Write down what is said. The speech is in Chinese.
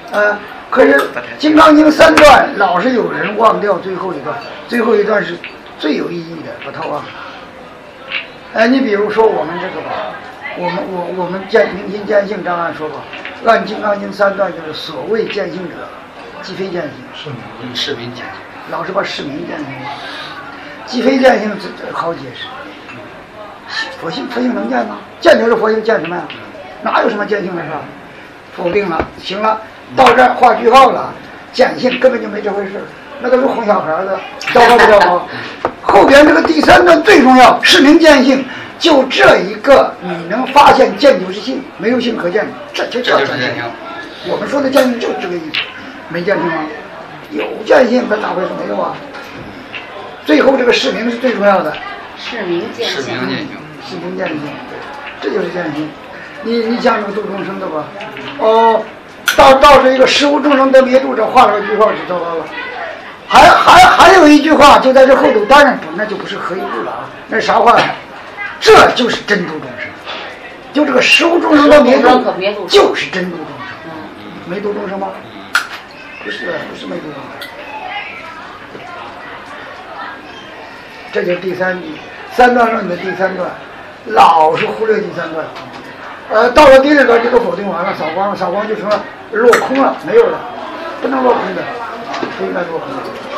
可是《金刚经》3段老是有人忘掉最后一段，最后一段是最有意义的，把它忘了。你比如说我们这个吧，我们明心见性，张安说吧，按《金刚经》3段就是所谓见性者，即非见性， 是名见性， 老是把是名见性，即非见性这好解释。佛性能见吗？见就是佛性，见什么呀？哪有什么见性的事？否定了，行了，到这儿画句号了，见性根本就没这回事，那都是哄小孩的，糟糕不糟糕？后边这个第3段最重要，是名见性，就这一个你能发现见就是性，没有性可见，这就叫见性。我们说的见性就是这个意思，没见性吗？有见性，那哪回是没有啊？最后这个是名是最重要的， 是名见性， 是名见性，这就是见性。你像这个度众生的吧，到这一个十无众生得灭度，这画了个句号就糟糕了。还有一句话就在这后头，当然那就不是合一度了啊，那是啥话？这就是真度众生，就这个十无众生得灭度，就是真度众生。没度众生吗？不是没度众生。这就是第3段论的第3段，老是忽略第3段。到了第2段就都否定完了，扫光就成了落空了，没有了，不能落空的，不应该落空的。